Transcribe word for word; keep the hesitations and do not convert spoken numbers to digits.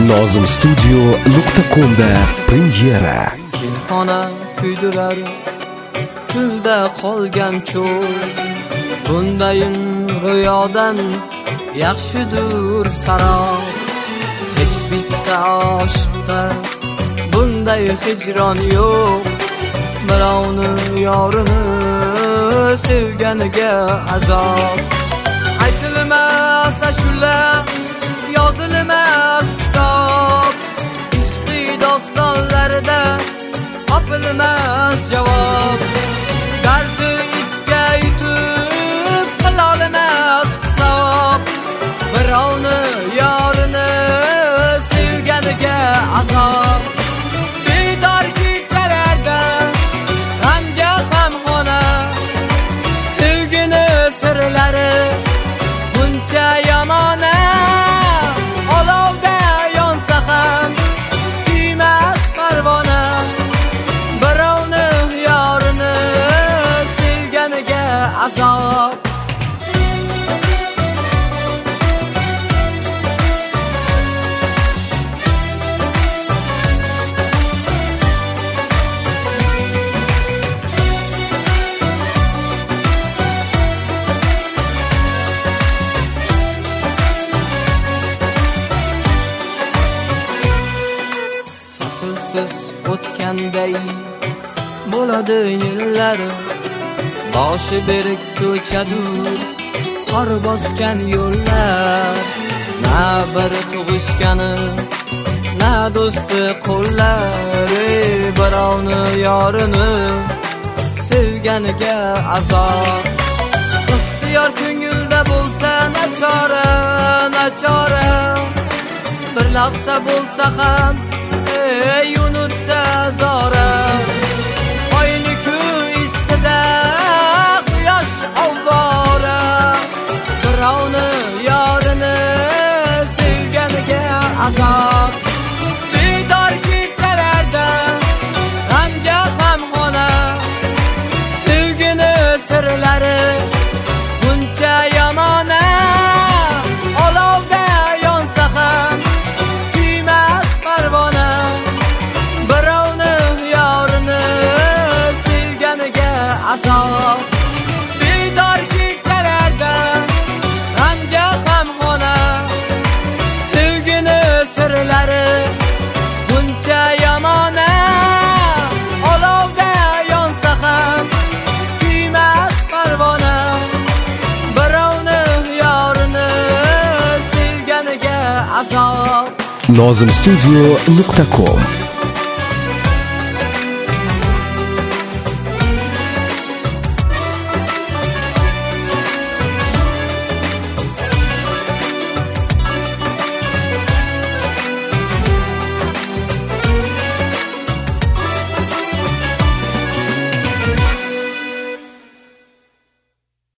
nozim studio nuqta com da premyera. Xona kuydirar kulda qolgan cho'l, bundayin ro'yodan yaxshidir sarob. Hech bitta oshiqqa bunday hijron yo'q, birovni yorini sevganiga azob. Aytilmas ashula, yozilmas kitob, ishqi dostonlarda topilmas javob. Dardi ichga yutib qilolmas hisob, birovni yorini sevganiga azob. Bedor kechalarda g'amga g'amxona, sevgini sirlari buncha yomona. Olovda yonsa ham kuymas parvona, birovni yorini sevganiga azob. Faslsiz o'tganday bo'ladi yillar, boshi berk ko'chadur qor bosgan yo'llar. Na bir tug'ishgani, na do'sti qo'llar, birovni yorini sevganiga azob. Ixtiyor ko'ngilda bo'lsa nachora, nachora, bir lahza bo'lsa ham ey unutsa zora. Oyni-ku istida quyosh ovvora, birovni yorini sevganiga azob. Bedor kechalarda g'amga g'amxona, sevgini sirlari buncha yomona. Olovda yonsa ham kuymas parvona, birovni yorini sevganiga azob. Bedor kechalarda g'amga g'amxona, sevgini sirlari buncha yomona. Olovda yonsa ham kuymas parvona, birovni yorini sevganiga azob. nozim studio nuqta com